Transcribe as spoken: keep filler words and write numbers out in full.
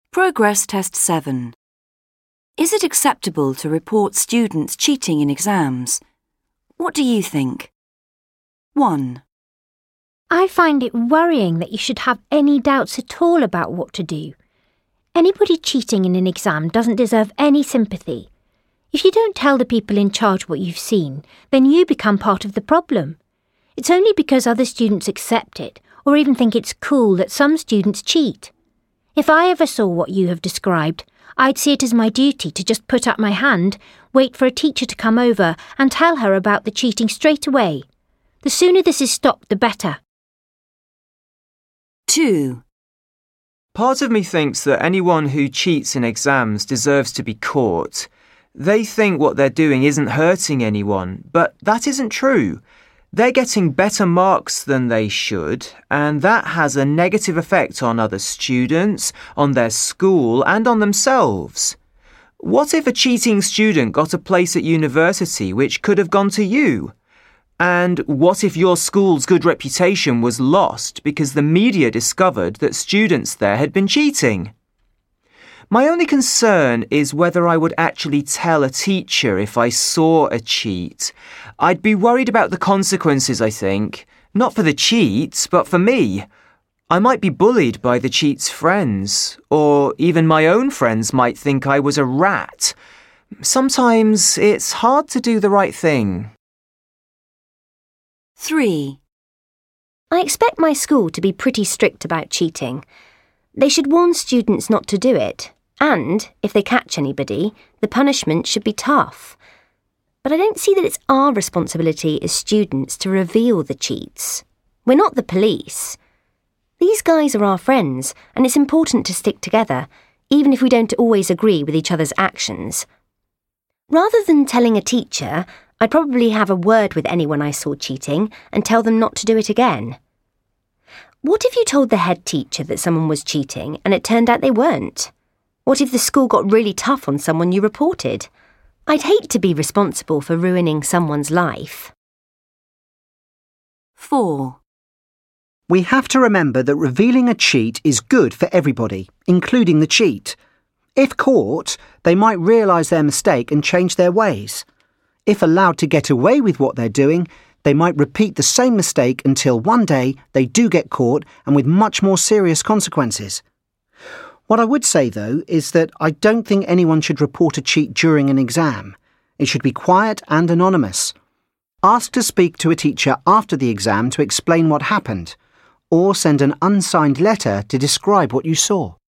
Progress Test seven. Is it acceptable to report students cheating in exams? What do you think? one. I find it worrying that you should have any doubts at all about what to do. Anybody cheating in an exam doesn't deserve any sympathy. If you don't tell the people in charge what you've seen, then you become part of the problem. It's only because other students accept it or even think it's cool that some students cheat. If I ever saw what you have described, I'd see it as my duty to just put up my hand, wait for a teacher to come over and tell her about the cheating straight away. The sooner this is stopped, the better. two. Part of me thinks that anyone who cheats in exams deserves to be caught. They think what they're doing isn't hurting anyone, but that isn't true. They're getting better marks than they should, and that has a negative effect on other students, on their school, and on themselves. What if a cheating student got a place at university which could have gone to you? And what if your school's good reputation was lost because the media discovered that students there had been cheating? My only concern is whether I would actually tell a teacher if I saw a cheat. I'd be worried about the consequences, I think. Not for the cheats, but for me. I might be bullied by the cheat's friends, or even my own friends might think I was a rat. Sometimes it's hard to do the right thing. three. I expect my school to be pretty strict about cheating. They should warn students not to do it, and, if they catch anybody, the punishment should be tough. But I don't see that it's our responsibility as students to reveal the cheats. We're not the police. These guys are our friends, and it's important to stick together, even if we don't always agree with each other's actions. Rather than telling a teacher, I'd probably have a word with anyone I saw cheating and tell them not to do it again. What if you told the head teacher that someone was cheating and it turned out they weren't? What if the school got really tough on someone you reported? I'd hate to be responsible for ruining someone's life. four. We have to remember that revealing a cheat is good for everybody, including the cheat. If caught, they might realise their mistake and change their ways. If allowed to get away with what they're doing, they might repeat the same mistake until one day they do get caught and with much more serious consequences. What I would say, though, is that I don't think anyone should report a cheat during an exam. It should be quiet and anonymous. Ask to speak to a teacher after the exam to explain what happened, or send an unsigned letter to describe what you saw.